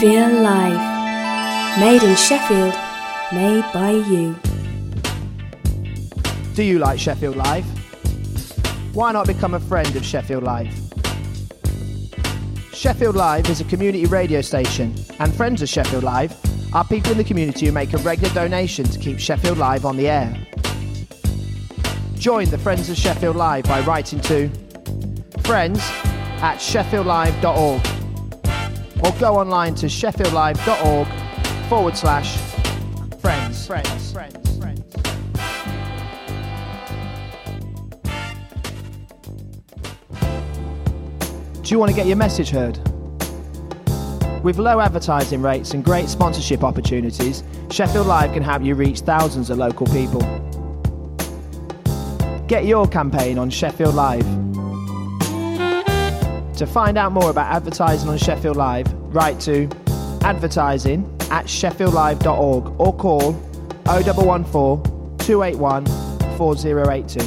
Sheffield Live. Made in Sheffield, made by you. Do you like Sheffield Live? Why not become a friend of Sheffield Live? Sheffield Live is a community radio station, and friends of Sheffield Live are people in the community who make a regular donation to keep Sheffield Live on the air. Join the Friends of Sheffield Live by writing to friends@sheffieldlive.org or go online to sheffieldlive.org/friends. Do you want to get your message heard? With low advertising rates and great sponsorship opportunities, Sheffield Live can help you reach thousands of local people. Get your campaign on Sheffield Live. To find out more about advertising on Sheffield Live, write to advertising@sheffieldlive.org or call 0114 281 4082.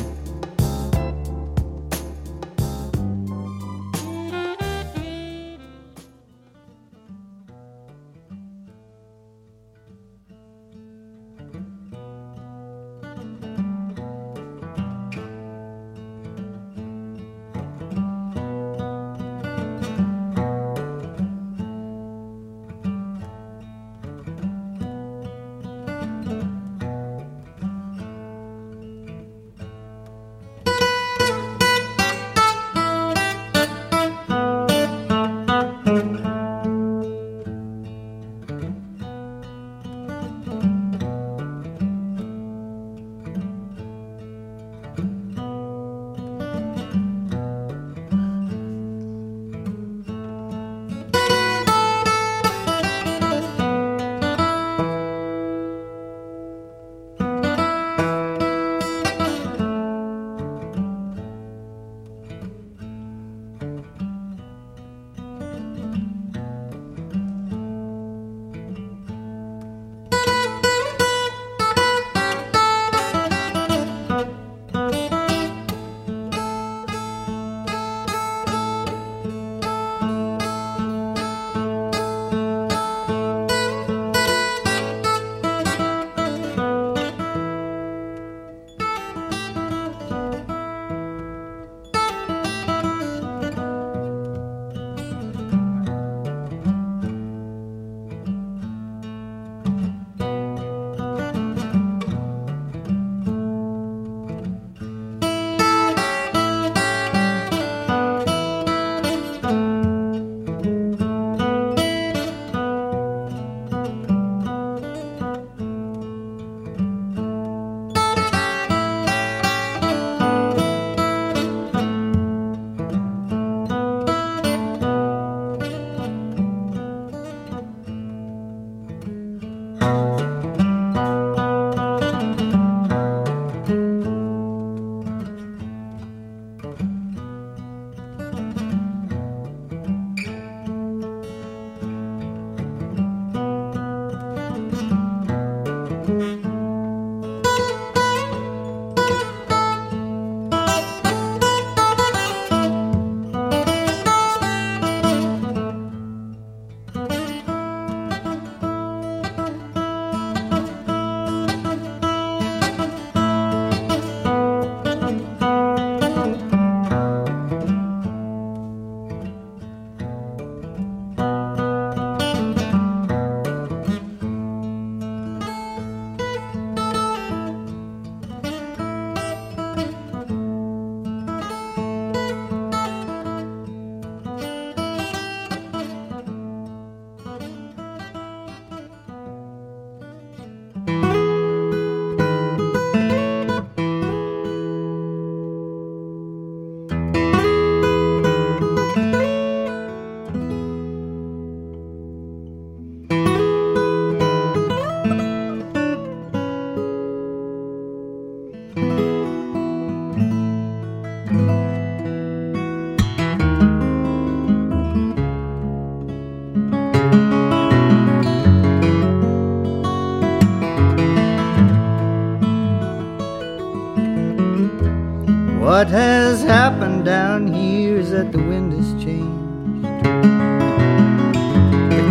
What has happened down here is that the wind has changed. The clouds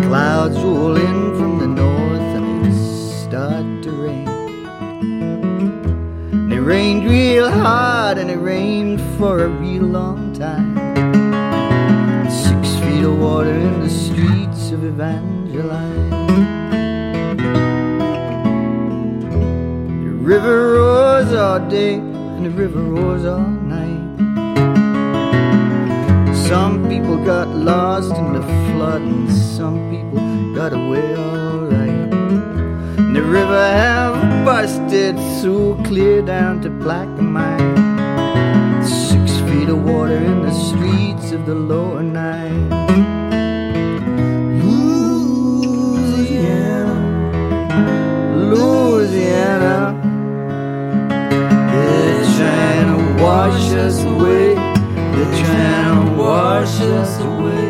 Clouds roll in from the north and it started to rain. And it rained real hard and it rained for a real long time. 6 feet of water in the streets of Evangeline. The river roars all day and the river roars all night. Some people got lost in the flood and some people got away alright. And the river have busted so clear down to Plaquemine. 6 feet of water in the streets of the lower Nile. Louisiana, Louisiana, they're trying to wash us away. They're trying to wash us away.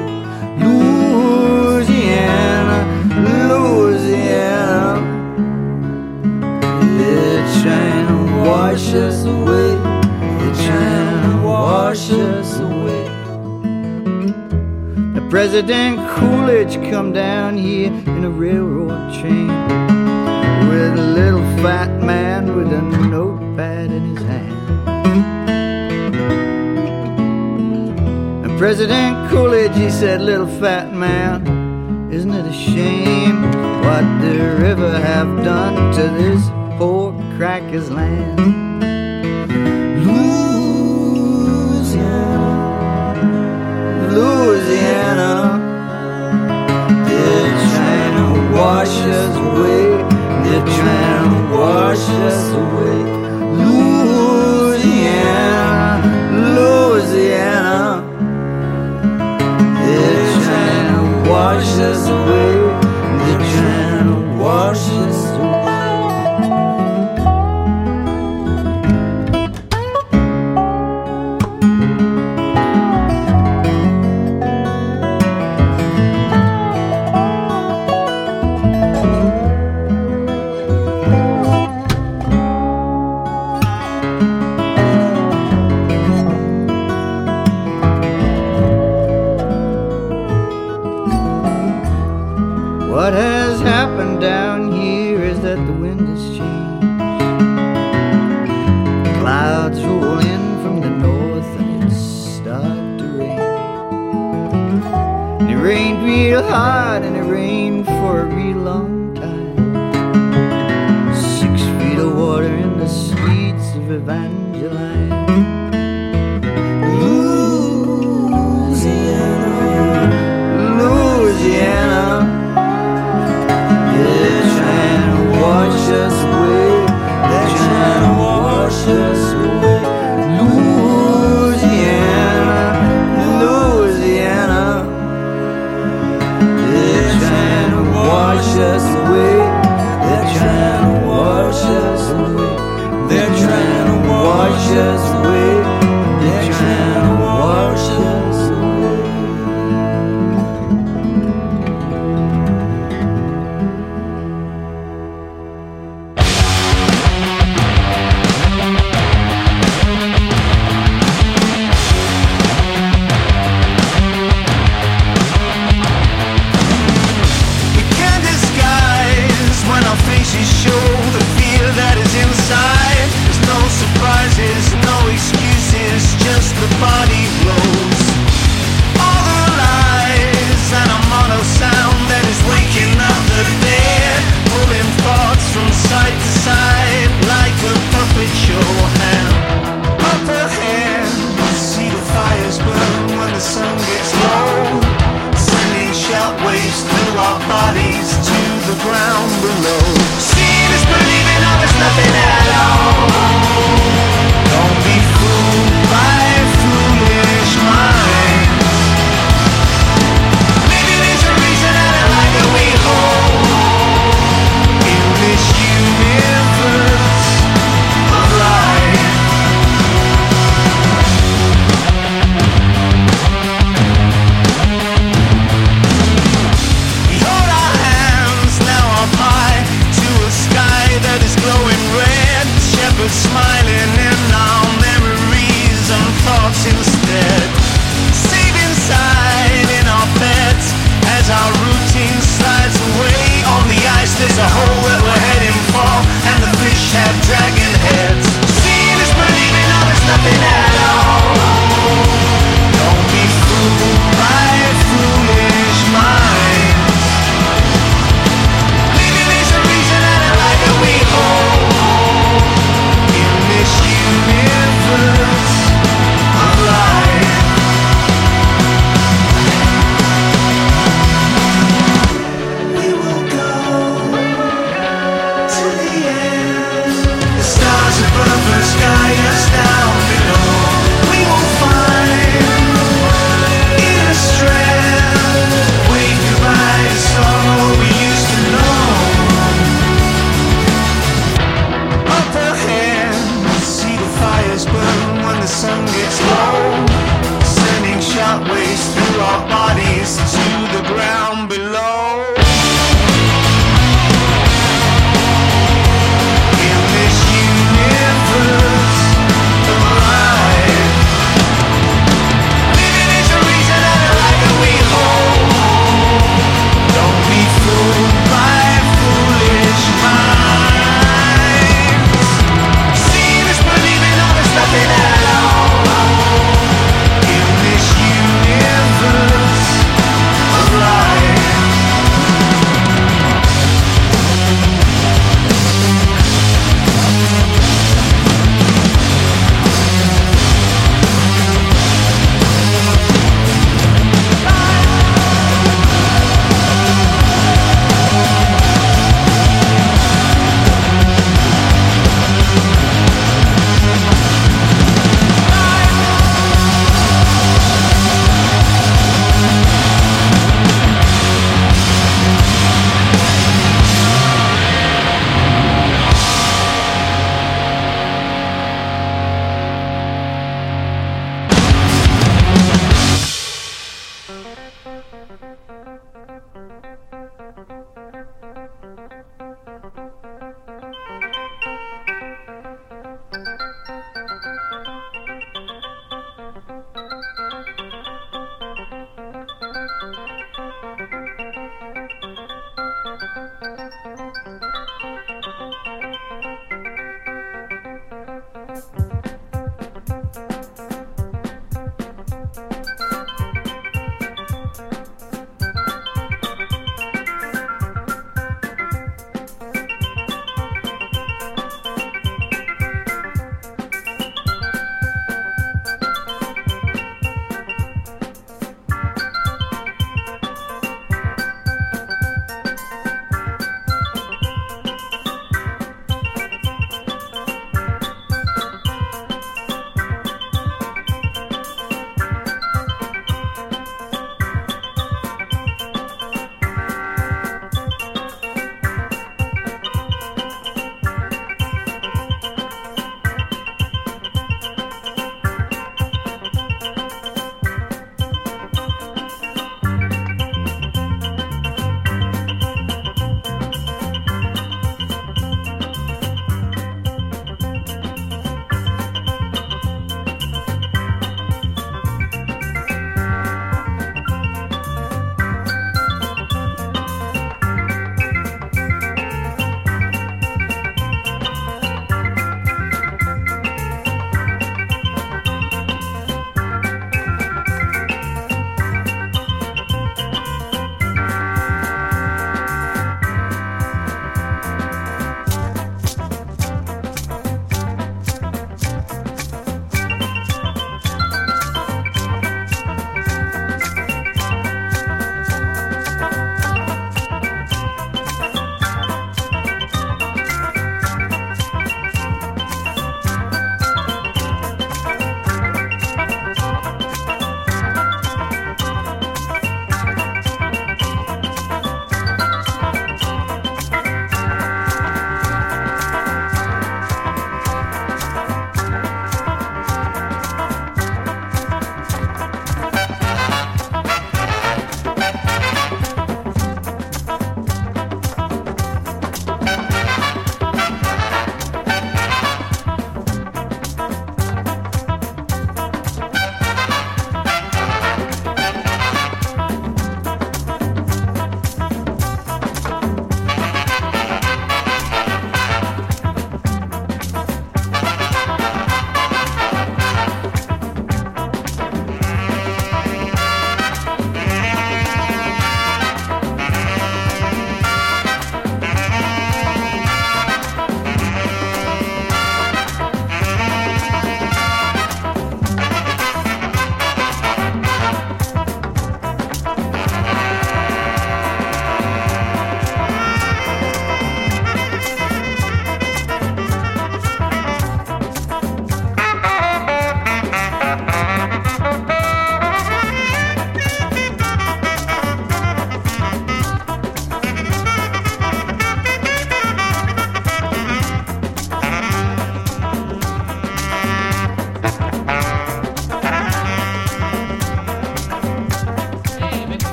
Louisiana, Louisiana, they're trying to wash us away. They're trying to wash us away. The President Coolidge come down here in a railroad train with a little fat man with a notepad in his hand. President Coolidge, he said, little fat man, isn't it a shame what the river have done to this poor cracker's land? Louisiana, Louisiana, they're trying to wash us away. They're trying to wash us away. Louisiana, Louisiana, wash us away. They're trying to wash us What has happened down here is that the wind has changed. Clouds roll in from the north and it started to rain. And it rained real hard and it rained for a real long time. 6 feet of water in the streets of Evangeline. Louisiana, Louisiana, wash us away. They're trying to wash us away. Louisiana, Louisiana, they're trying to wash us away. They're trying to wash us away. They're trying to wash us away. They're trying to wash us away. Show the fear that is inside. There's no surprises, no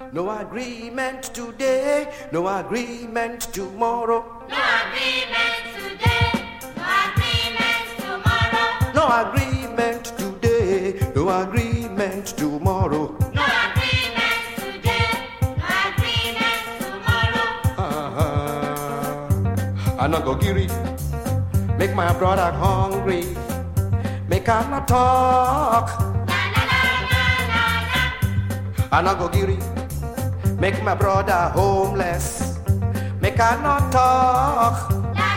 No agreement today, no agreement tomorrow. No agreement today, no agreement tomorrow. No agreement today, no agreement tomorrow. No agreement today, no agreement tomorrow. I no go giri, make my brother hungry, make her not talk. I no go giri, make my brother homeless, make her not talk.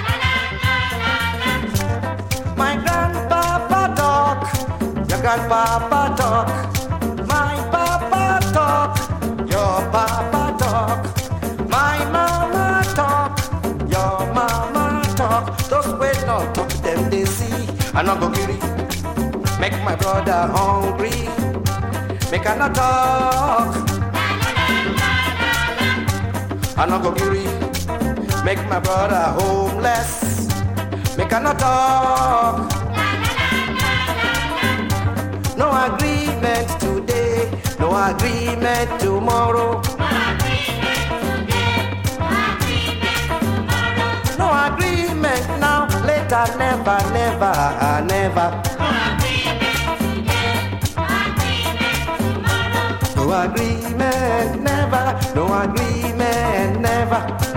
My grandpapa talk, your grandpapa talk. My papa talk, your papa talk. My mama talk, your mama talk. Those way no talk, them they see. I no go giri, make my brother hungry, make her not talk. I no go giri, make my brother homeless, make her not talk. No agreement today, no agreement tomorrow. No agreement now, later, never, never, never. No agreement, never. No agreement, never.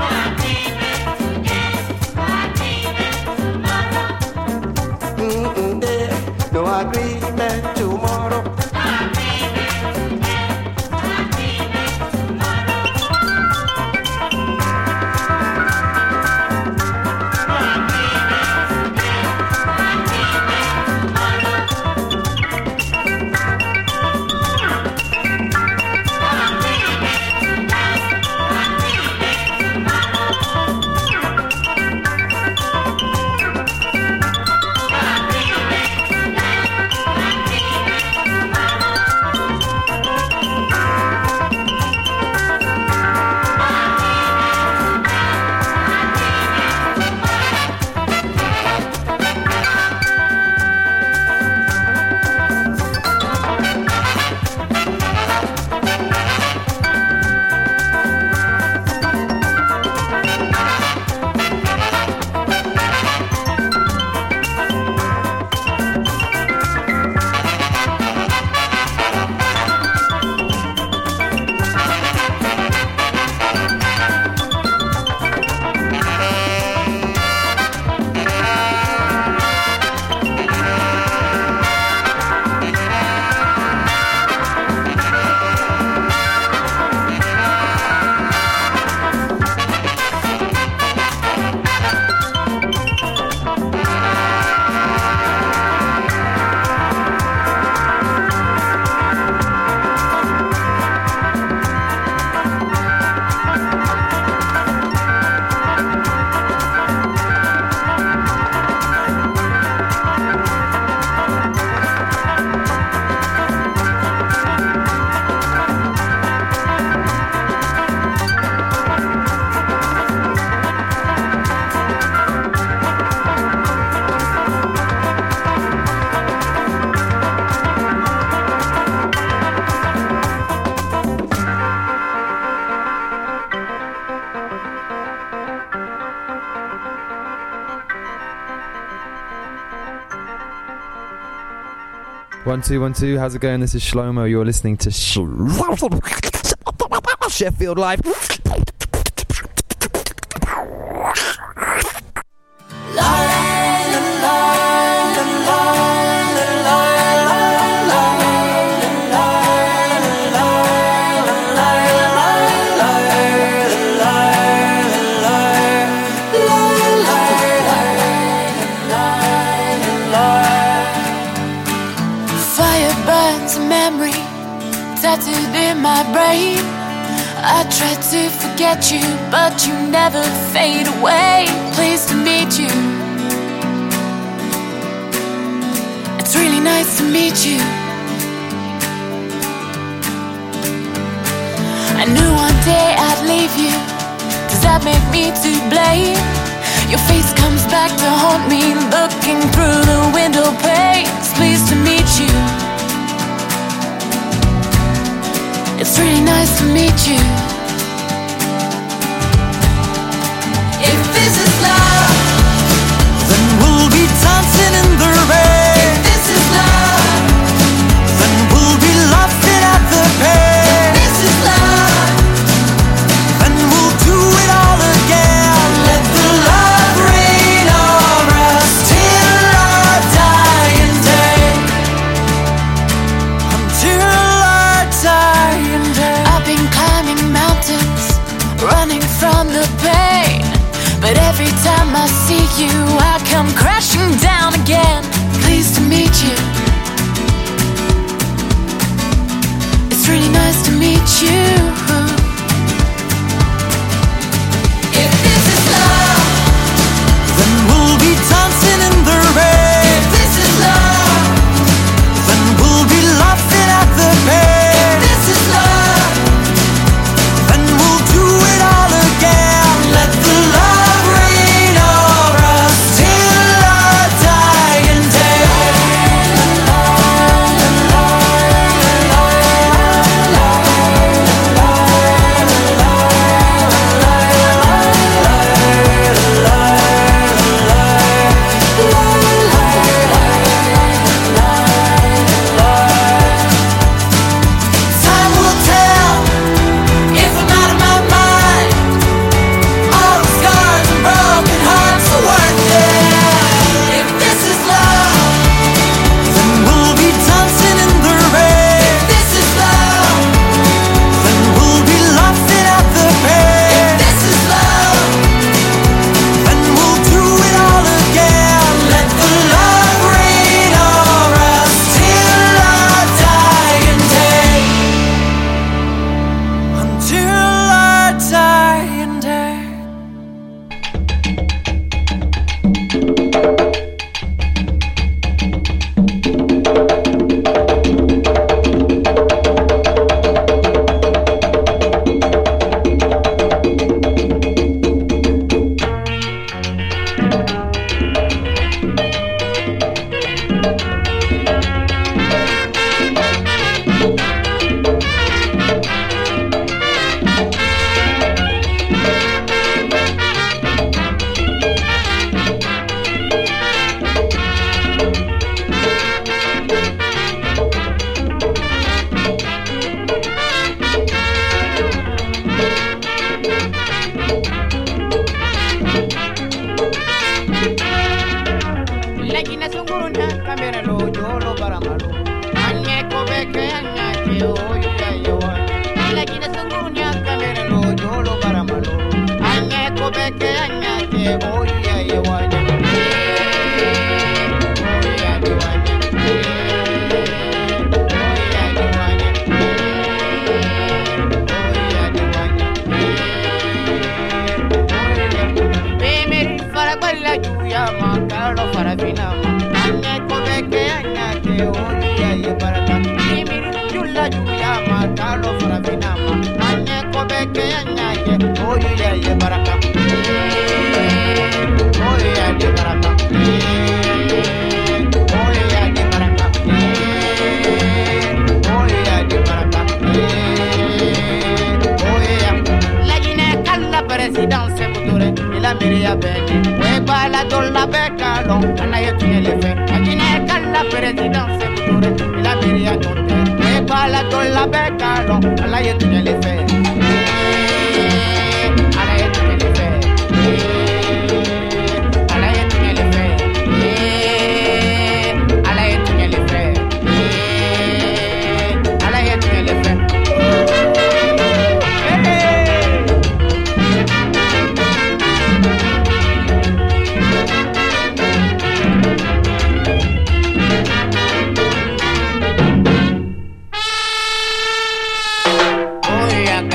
No agreement tomorrow. One, two. How's it going? This is Shlomo. You're listening to Sheffield Live. Tattooed in my brain, I tried to forget you, but you never fade away. Pleased to meet you. It's really nice to meet you. I knew one day I'd leave you. Does that make me to blame? Your face comes back to haunt me, looking through the window panes. Pleased to meet you. It's really nice to meet you. If this is love, then we'll be dancing in the rain. if this is love, Then we'll be laughing at the pain. if this is love, Then we'll do it all again. Let the love rain over us till our dying day. Until our dying day. I've been climbing mountains, running from the pain. But every time I see you, I come crashing down again. Pleased to meet you. It's really nice to meet you. If this is love, Then we'll be dancing in the rain. if this is love, Then we'll be laughing at the pain. if this is love, Then we'll do it all again. Let the love rain over us till our dying day. Time will tell if I'm out of my mind. All the scars and broken hearts are worth it. if this is love, Then we'll be dancing in the rain. if this is love, Then we'll be laughing at the pain. if this is love, Then we'll do it all again. Let the love rain over us till our dying day. Until our dying day. Legina sunguruna kamera lo jolo baramalo. Anye ko beke anya ke oyu ya yewa. Legina sunguruna kamera lo jolo baramalo. Anye ko beke anya ke oyu ya yewa. Oyu ya yewa. Oyu ya yewa. Bemeri faraballa juya ma kalo farabinama. Anye ko beke anya ke oyu ya yebaraka. Bemeri julla juya ma kalo farabinama. Anye ko beke anya ke oyu ya yebaraka. Oyu ya yebaraka. Oyu ya yebaraka. Oyu ya yebaraka. Oyu ya. Legine kalla presidence future. La miria bene, we bala dolla becalo, ana yetunye lefe. Legine kalla presidence future. La miria donde, we bala dolla becalo, ana yetunye lefe. Ana yetunye lefe. Ana yetunye lefe. Ana yetunye lefe. Ana yetunye lefe. Oya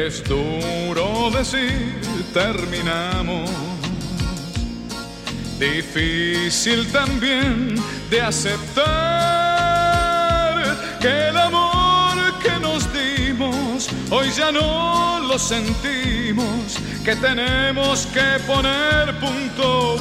Es duro decir terminamos, difícil también de aceptar que el amor que nos dimos hoy ya no lo sentimos, que tenemos que poner punto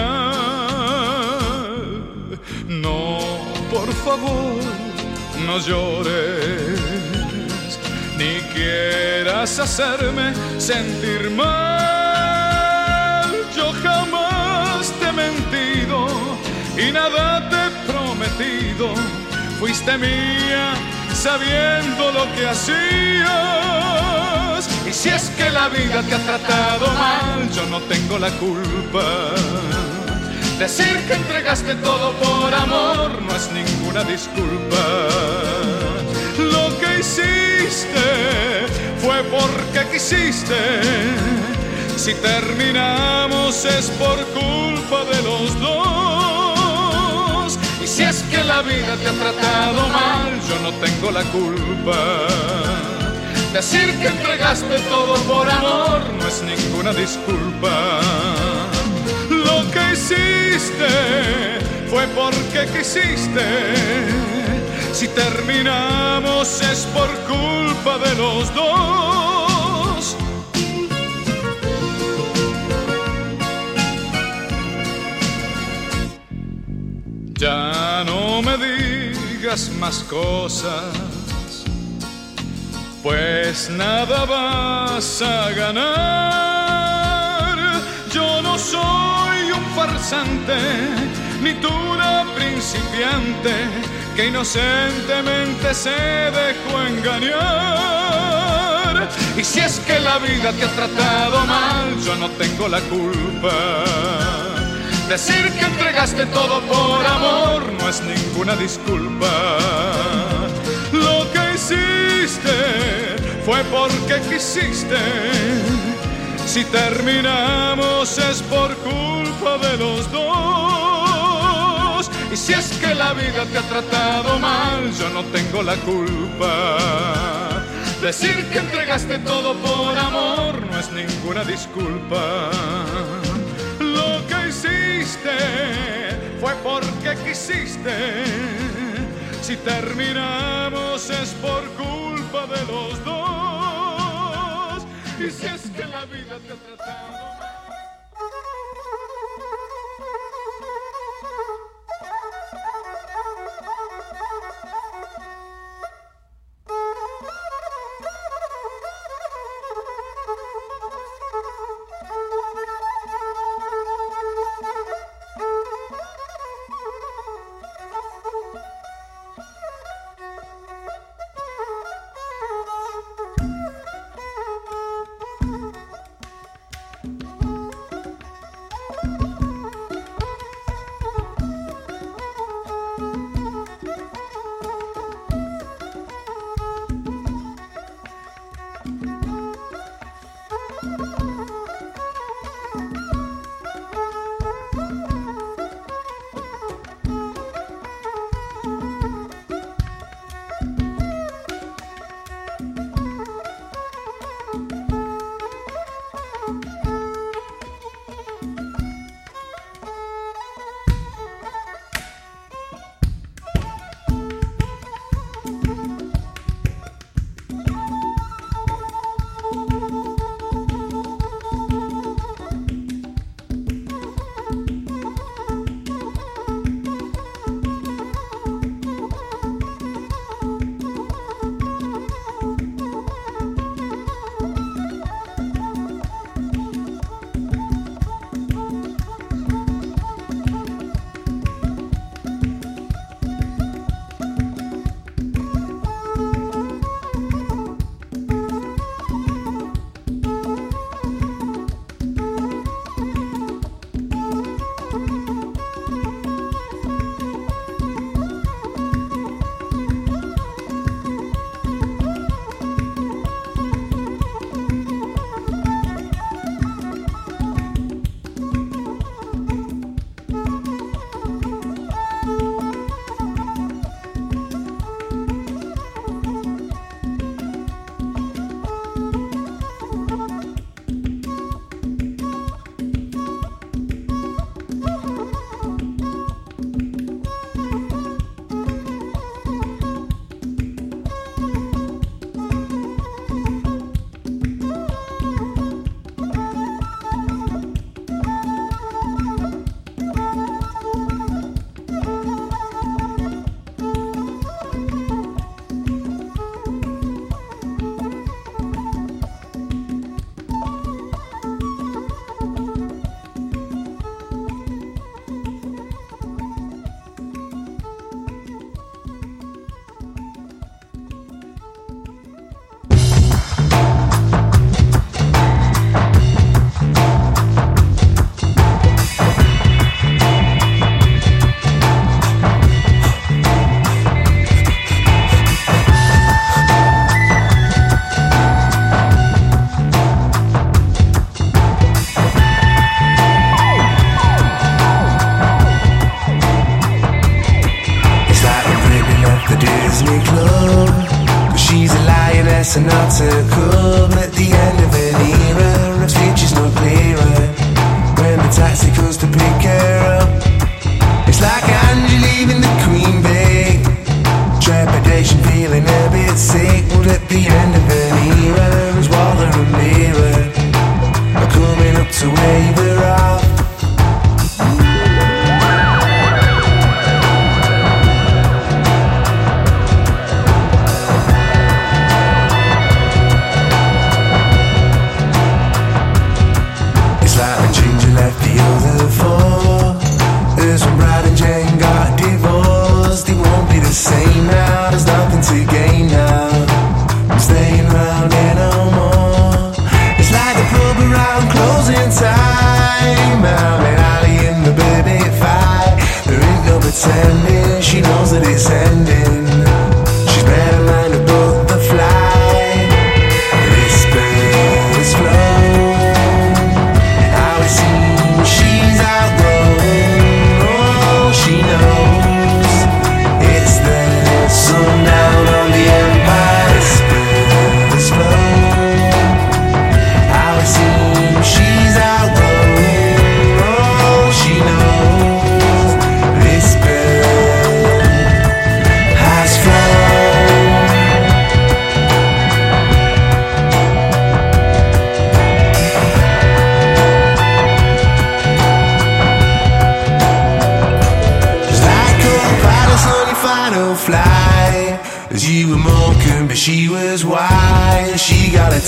final. No, por favor, no llores, ni quieras hacerme sentir mal. Yo jamás te he mentido y nada te he prometido. Fuiste mía sabiendo lo que hacías. Y si es que la vida te ha tratado mal, yo no tengo la culpa. Decir que entregaste todo por amor no es ninguna disculpa. Lo que hiciste fue porque quisiste. Si terminamos es por culpa de los dos. Y si es que la vida te ha tratado mal, yo no tengo la culpa. Decir que entregaste todo por amor no es ninguna disculpa. Lo que hiciste fue porque quisiste. Si terminamos es por culpa de los dos. Ya no me digas más cosas, pues nada vas a ganar. Yo no soy un farsante, ni tú una principiante que inocentemente se dejó engañar. Y si es que la vida te ha tratado mal, yo no tengo la culpa. Decir que entregaste todo por amor no es ninguna disculpa. Lo que hiciste fue porque quisiste. Si terminamos es por culpa de los dos. Y si es que la vida te ha tratado mal, yo no tengo la culpa. Decir que entregaste todo por amor no es ninguna disculpa. Lo que hiciste fue porque quisiste. Si terminamos es por culpa de los dos. Y si es que la vida te ha tratado mal.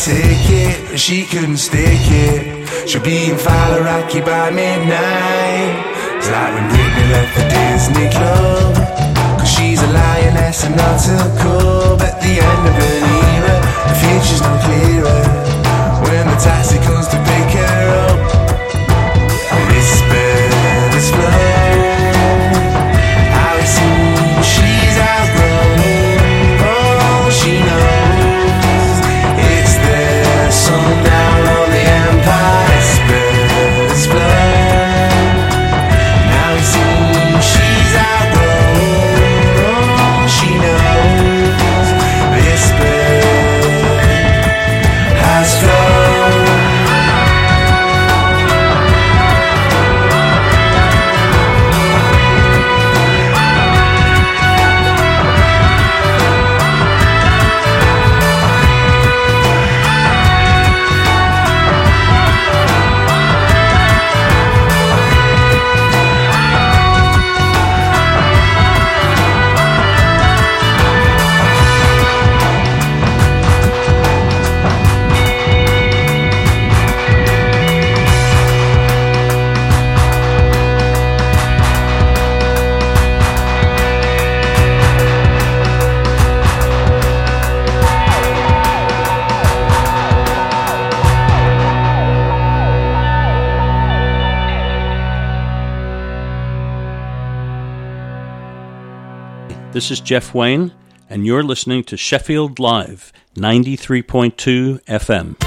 take it, she couldn't stick it. She'll be in Faliraki by midnight. It's like when Britney left the Disney Club, 'cause she's a lioness and not a cub. At the end of an era, the future's no clearer. When the taxi comes to pick her up, whisper this flow. How it seems she's outgrown all she knows. It's the sundown on the Empire. Whisper this flow. Now it seems she's outgrown all she knows. Whisper has flown. This is Jeff Wayne, and you're listening to Sheffield Live, 93.2 FM.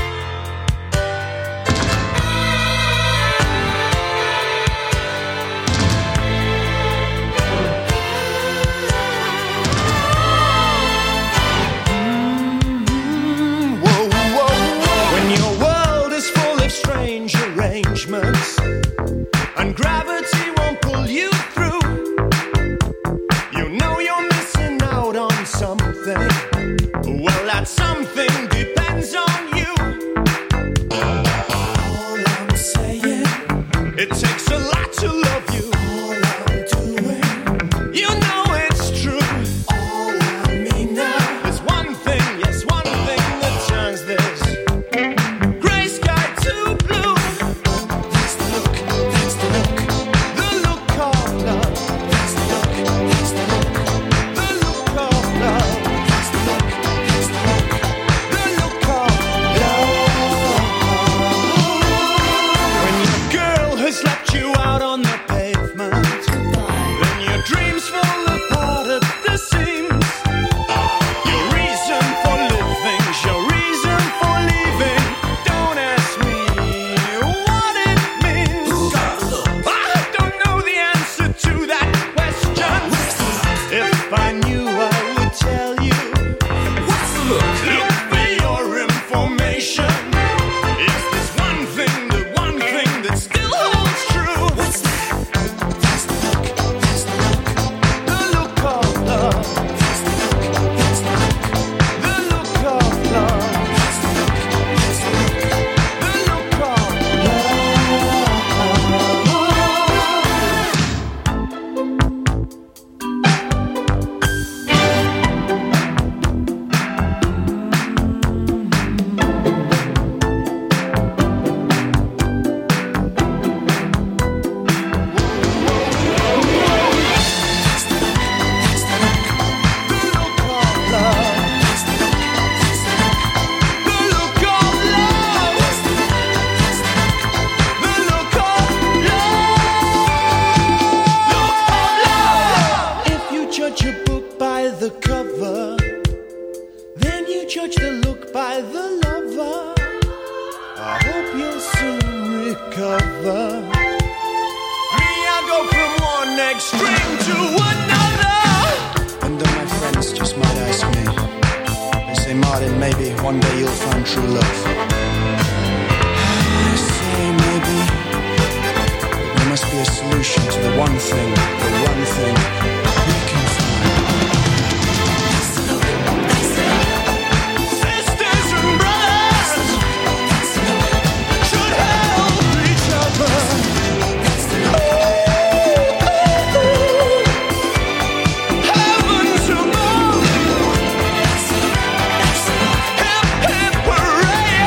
When your world is full of strange arrangements and gravity won't pull you through, you know you're missing out on something. Well, that something depends on you. All I'm saying, it takes a lot to love you. All I'm doing, you know it's true. All I mean now, there's one thing, yes, one thing that turns this gray sky to blue. That's the look, that's the look, the look of love. That's the look, that's the look, the look of love. That's the look, that's the look, the look of love. When your girl has left you out on the pavement, then your dreams fall apart at the seams. Your reason for living, your reason for leaving. Don't ask me what it means. I don't know the answer to that question. If I knew, I would tell you. Look for your information. Is this one thing, the one thing that still holds true? What's that? That's the look, that's the look, the look of love. That's the look, that's the look, the look of love. That's the look, that's the look, the look of If you judge a book by the cover, then you judge the look by the lover. I hope you'll soon recover. Me, I go from one extreme to another. And then my friends just might ask me, they say, Martin, maybe one day you'll find true love. I say maybe, but there must be a solution to the one thing we can find. Sisters and brothers should help each other. Heavens above, hip hip hooray!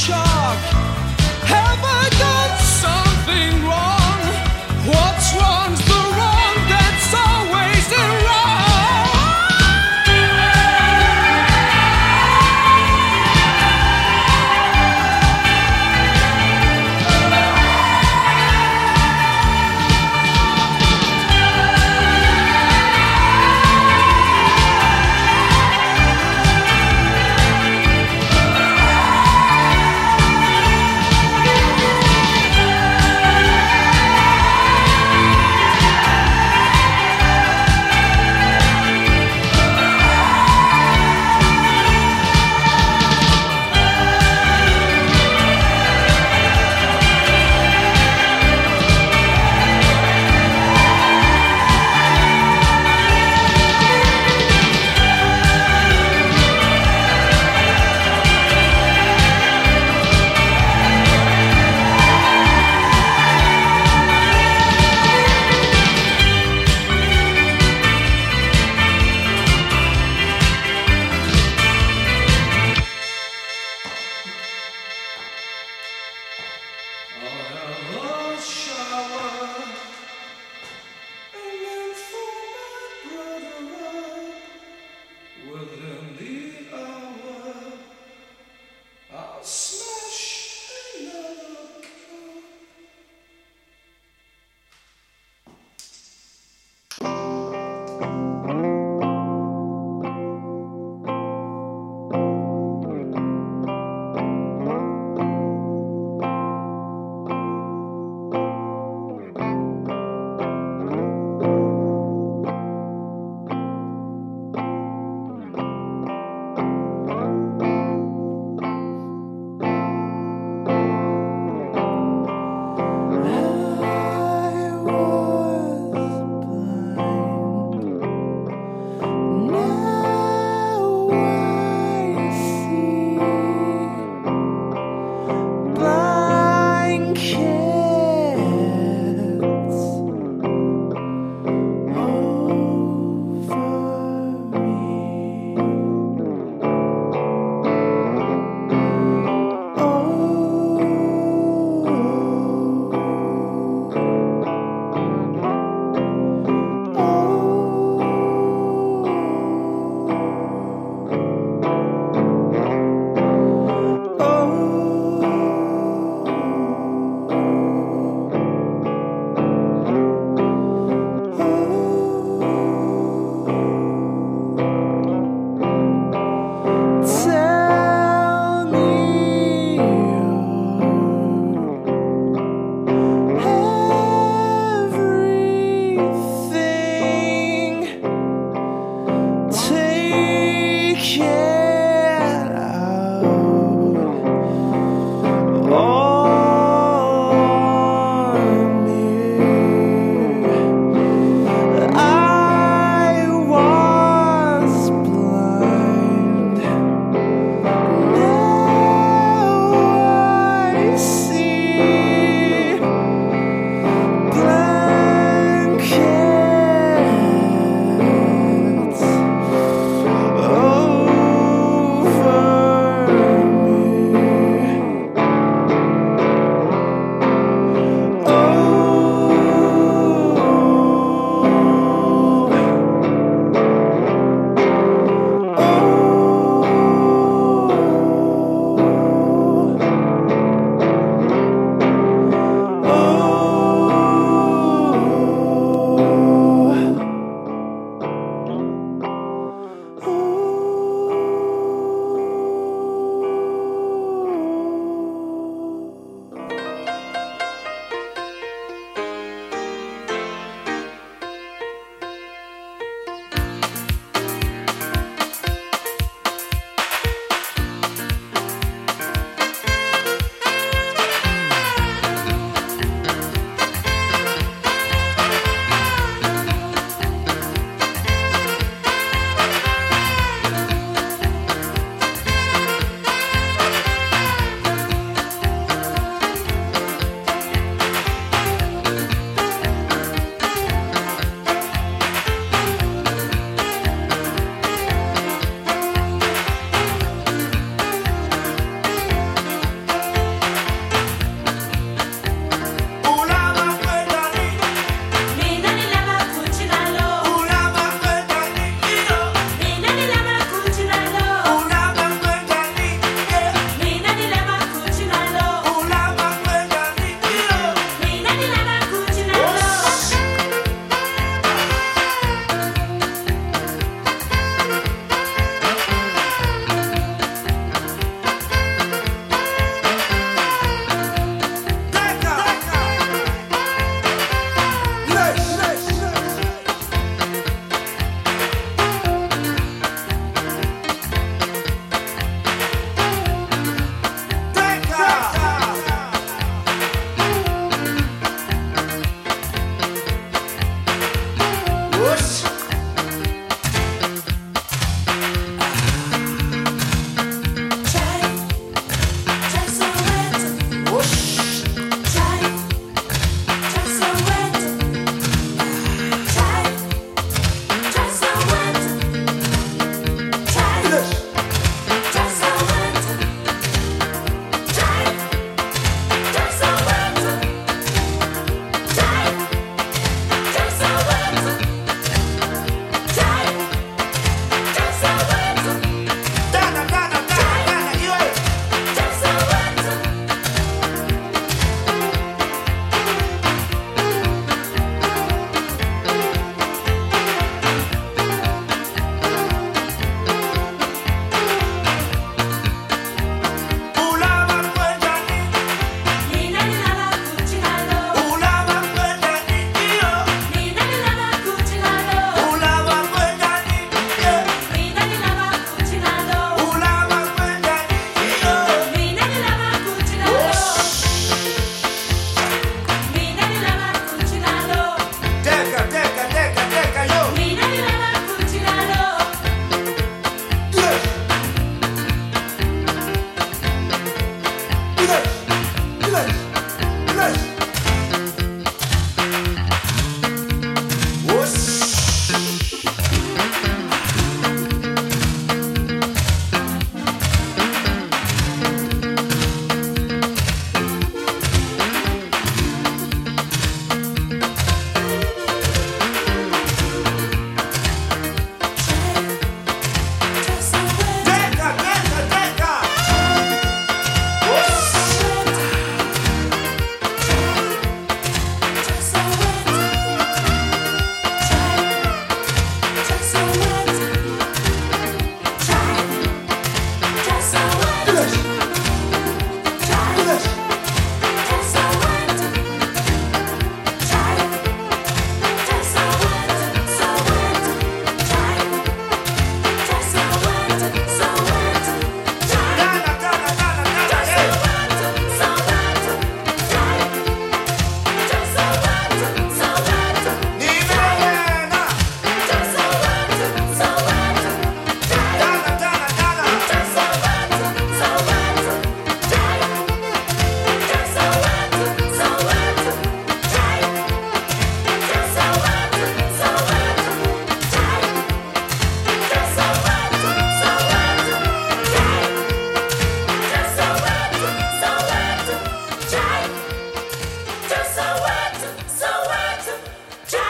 chalk.